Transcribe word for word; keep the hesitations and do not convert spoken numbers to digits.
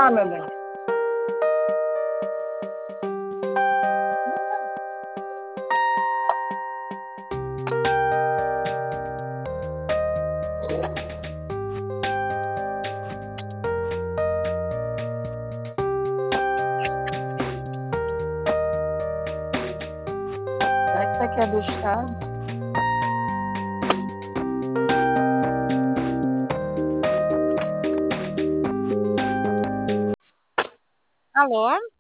lá, meu bem. Será que isso aqui é do estado? Alô?